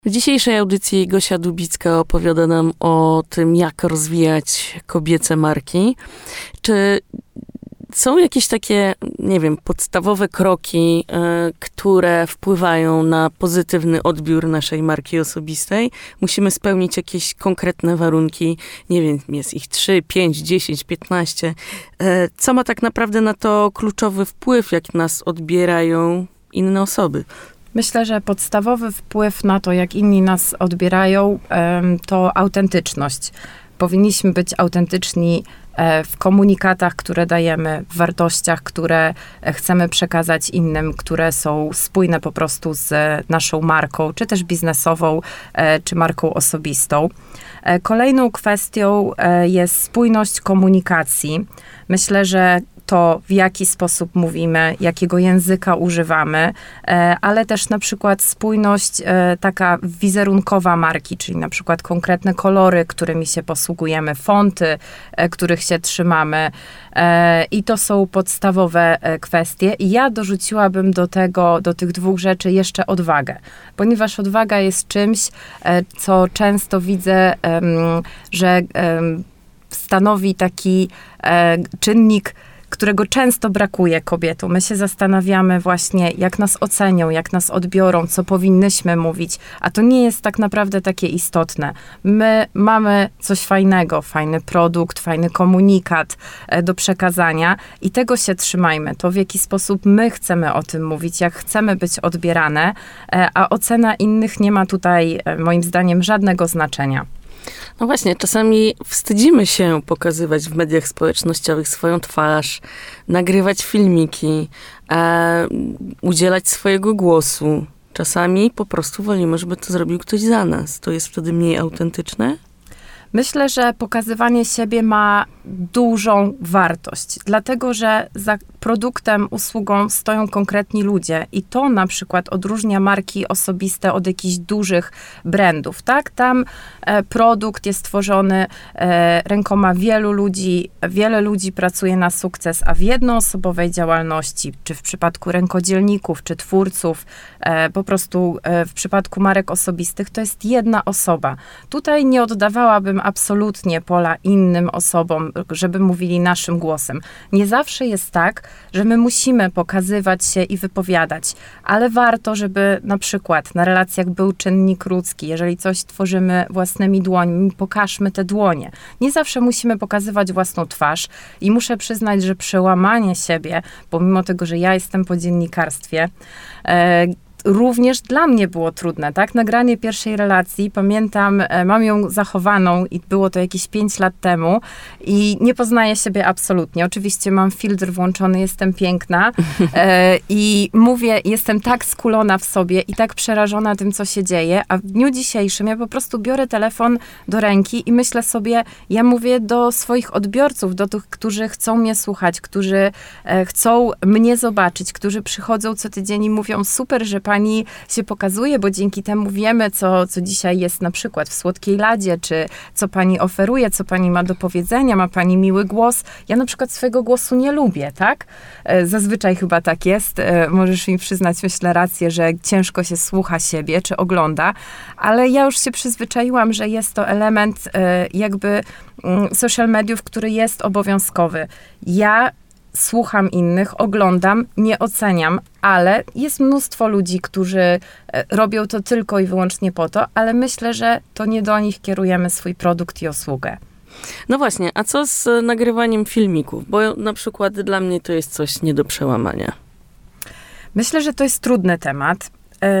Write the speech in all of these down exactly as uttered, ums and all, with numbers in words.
W dzisiejszej audycji Gosia Dubicka opowiada nam o tym, jak rozwijać kobiece marki. Czy są jakieś takie, nie wiem, podstawowe kroki, y, które wpływają na pozytywny odbiór naszej marki osobistej? Musimy spełnić jakieś konkretne warunki, nie wiem, jest ich trzy, pięć, dziesięć, piętnaście. Y, co ma tak naprawdę na to kluczowy wpływ, jak nas odbierają inne osoby? Myślę, że podstawowy wpływ na to, jak inni nas odbierają, to autentyczność. Powinniśmy być autentyczni w komunikatach, które dajemy, w wartościach, które chcemy przekazać innym, które są spójne po prostu z naszą marką, czy też biznesową, czy marką osobistą. Kolejną kwestią jest spójność komunikacji. Myślę, że to, w jaki sposób mówimy, jakiego języka używamy, ale też na przykład spójność taka wizerunkowa marki, czyli na przykład konkretne kolory, którymi się posługujemy, fonty, których się trzymamy. I to są podstawowe kwestie. I ja dorzuciłabym do tego, do tych dwóch rzeczy jeszcze odwagę, ponieważ odwaga jest czymś, co często widzę, że stanowi taki czynnik, którego często brakuje kobietom. My się zastanawiamy właśnie, jak nas ocenią, jak nas odbiorą, co powinnyśmy mówić, a to nie jest tak naprawdę takie istotne. My mamy coś fajnego, fajny produkt, fajny komunikat do przekazania i tego się trzymajmy. To, w jaki sposób my chcemy o tym mówić, jak chcemy być odbierane, a ocena innych nie ma tutaj, moim zdaniem, żadnego znaczenia. No właśnie, czasami wstydzimy się pokazywać w mediach społecznościowych swoją twarz, nagrywać filmiki, e, udzielać swojego głosu. Czasami po prostu wolimy, żeby to zrobił ktoś za nas. To jest wtedy mniej autentyczne? Myślę, że pokazywanie siebie ma dużą wartość, dlatego że za produktem, usługą stoją konkretni ludzie i to na przykład odróżnia marki osobiste od jakichś dużych brandów, tak? Tam e, produkt jest tworzony e, rękoma wielu ludzi, wiele ludzi pracuje na sukces, a w jednoosobowej działalności, czy w przypadku rękodzielników, czy twórców, e, po prostu e, w przypadku marek osobistych, to jest jedna osoba. Tutaj nie oddawałabym absolutnie pola innym osobom, żeby mówili naszym głosem. Nie zawsze jest tak, że my musimy pokazywać się i wypowiadać, ale warto, żeby na przykład na relacjach był czynnik ludzki. Jeżeli coś tworzymy własnymi dłońmi, pokażmy te dłonie. Nie zawsze musimy pokazywać własną twarz i muszę przyznać, że przełamanie siebie, pomimo tego, że ja jestem po dziennikarstwie, e, również dla mnie było trudne, tak? Nagranie pierwszej relacji, pamiętam, mam ją zachowaną i było to jakieś pięć lat temu i nie poznaję siebie absolutnie. Oczywiście mam filtr włączony, jestem piękna e, i mówię, jestem tak skulona w sobie i tak przerażona tym, co się dzieje, a w dniu dzisiejszym ja po prostu biorę telefon do ręki i myślę sobie, ja mówię do swoich odbiorców, do tych, którzy chcą mnie słuchać, którzy e, chcą mnie zobaczyć, którzy przychodzą co tydzień i mówią, super, że pani się pokazuje, bo dzięki temu wiemy, co, co dzisiaj jest na przykład w Słodkiej Ladzie, czy co pani oferuje, co pani ma do powiedzenia, ma pani miły głos. Ja na przykład swojego głosu nie lubię, tak? Zazwyczaj chyba tak jest. Możesz mi przyznać, myślę, rację, że ciężko się słucha siebie, czy ogląda, ale ja już się przyzwyczaiłam, że jest to element jakby social mediów, który jest obowiązkowy. Ja słucham innych, oglądam, nie oceniam, ale jest mnóstwo ludzi, którzy robią to tylko i wyłącznie po to, ale myślę, że to nie do nich kierujemy swój produkt i usługę. No właśnie, a co z nagrywaniem filmików? Bo na przykład dla mnie to jest coś nie do przełamania. Myślę, że to jest trudny temat.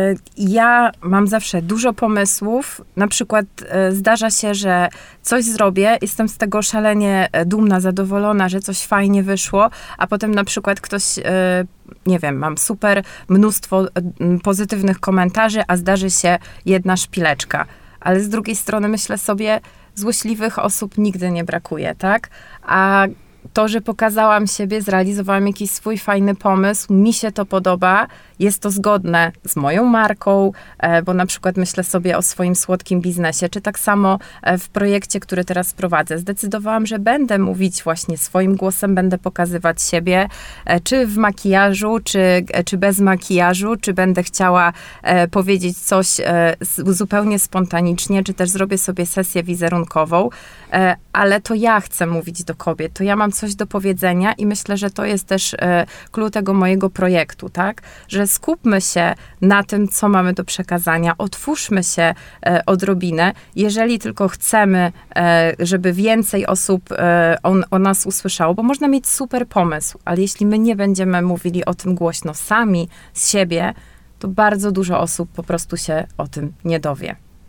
Ja mam zawsze dużo pomysłów. Na przykład zdarza się, że coś zrobię, jestem z tego szalenie dumna, zadowolona, że coś fajnie wyszło, a potem na przykład ktoś, nie wiem, mam super mnóstwo pozytywnych komentarzy, a zdarzy się jedna szpileczka. Ale z drugiej strony myślę sobie, złośliwych osób nigdy nie brakuje, tak? A to, że pokazałam siebie, zrealizowałam jakiś swój fajny pomysł, mi się to podoba, jest to zgodne z moją marką, bo na przykład myślę sobie o swoim słodkim biznesie, czy tak samo w projekcie, który teraz prowadzę. Zdecydowałam, że będę mówić właśnie swoim głosem, będę pokazywać siebie, czy w makijażu, czy, czy bez makijażu, czy będę chciała powiedzieć coś zupełnie spontanicznie, czy też zrobię sobie sesję wizerunkową, ale to ja chcę mówić do kobiet, to ja mam coś do powiedzenia i myślę, że to jest też klucz tego mojego projektu, tak? Że skupmy się na tym, co mamy do przekazania, otwórzmy się odrobinę, jeżeli tylko chcemy, żeby więcej osób o, o nas usłyszało, bo można mieć super pomysł, ale jeśli my nie będziemy mówili o tym głośno sami z siebie, to bardzo dużo osób po prostu się o tym nie dowie.